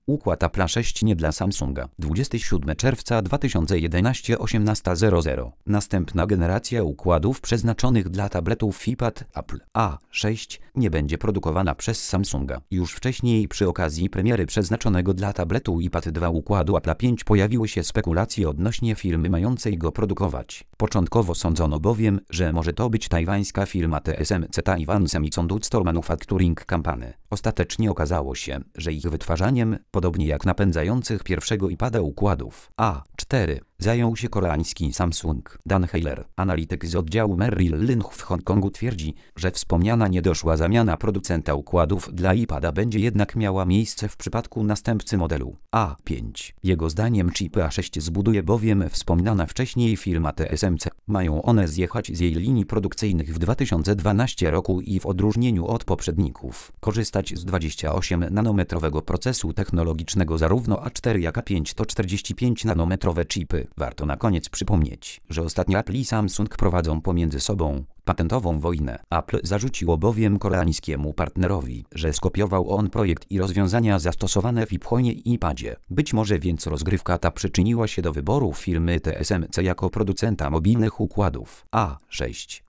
Układ Apple 6 nie dla Samsunga. 27 czerwca 2011 18:00. Następna generacja układów przeznaczonych dla tabletów iPad Apple A6 nie będzie produkowana przez Samsunga. Już wcześniej przy okazji premiery przeznaczonego dla tabletu iPad 2 układu Apple 5 pojawiły się spekulacje odnośnie firmy mającej go produkować. Początkowo sądzono bowiem, że może to być tajwańska firma TSMC Taiwan Semiconductor Manufacturing Company. Ostatecznie okazało się, że ich wytwarzaniem, podobnie jak napędzających pierwszego iPada układów A4, zajął się koreański Samsung. Dan Heiler, analityk z oddziału Merrill Lynch w Hongkongu, twierdzi, że wspomniana niedoszła zamiana producenta układów dla iPada będzie jednak miała miejsce w przypadku następcy modelu A5. Jego zdaniem chipy A6 zbuduje bowiem wspomniana wcześniej firma TSMC. Mają one zjechać z jej linii produkcyjnych w 2012 roku i w odróżnieniu od poprzedników korzystać z 28-nanometrowego procesu technologicznego. Zarówno A4 jak A5 to 45-nanometrowe chipy. Warto na koniec przypomnieć, że ostatnio Apple i Samsung prowadzą pomiędzy sobą patentową wojnę. Apple zarzuciło bowiem koreańskiemu partnerowi, że skopiował on projekt i rozwiązania zastosowane w iPhone'ie i iPadzie. Być może więc rozgrywka ta przyczyniła się do wyboru firmy TSMC jako producenta mobilnych układów A6.